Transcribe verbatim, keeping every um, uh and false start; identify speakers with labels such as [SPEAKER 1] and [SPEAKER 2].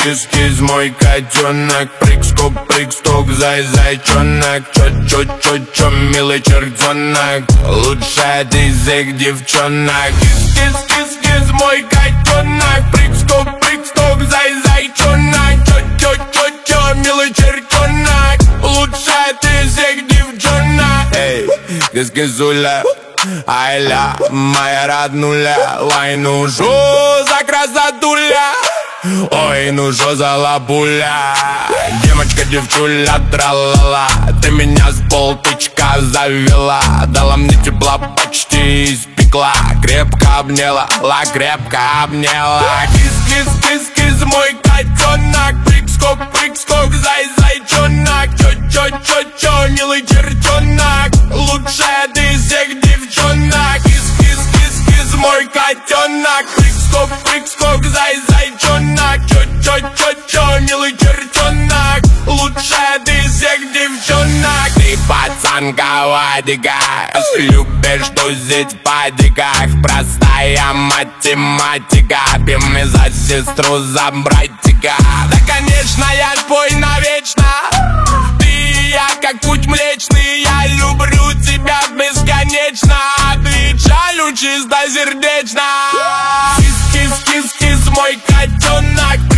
[SPEAKER 1] кис-кис, мой котенок. Прыг-скок, прыг-скок, зай-зайчонок. Чё-чё-чё-чё, милый чертенок. Лучшая ты из всех девчонок. Кис-кис-кис-кис, мой котенок. Прыг-скок, прыг-скок, зай-зайчонок. Чё-чё-чё-чё, милый чертенок. Лучшая ты из всех девчонок. Эй, кис-кисуля, айля, моя роднуля. Ой, ну шо за красотуля. Ой, ну шо за лапуля. Девочка, девчуля, тралала. Ты меня с полтычка завела. Дала мне тепла, почти испекла. Крепко обняла, ла, крепко обняла. Кис-кис-кис-кис, мой котенок. Прыг-скок, прыг-скок, зай-зайчонок. Чё-чё-чё-чё, милый чертенок. Лучшая ты из всех девчонок. Кис-кис-кис-кис, мой котенок. Прыг-скок, прыг-скок, зай-зайчонок. Чё-чё-чё-чё, милый чертенок. Лучшая ты из всех девчонок. Ты пацанка Вадика, любишь тузить в падиках. Простая математика, пьем за сестру, за братика. Да, конечно, я твой навечно. Ты и я, как путь млечный. Я люблю тебя бесконечно. Ты чалю чистосердечно. Кис-кис-кис-кис, мой котенок.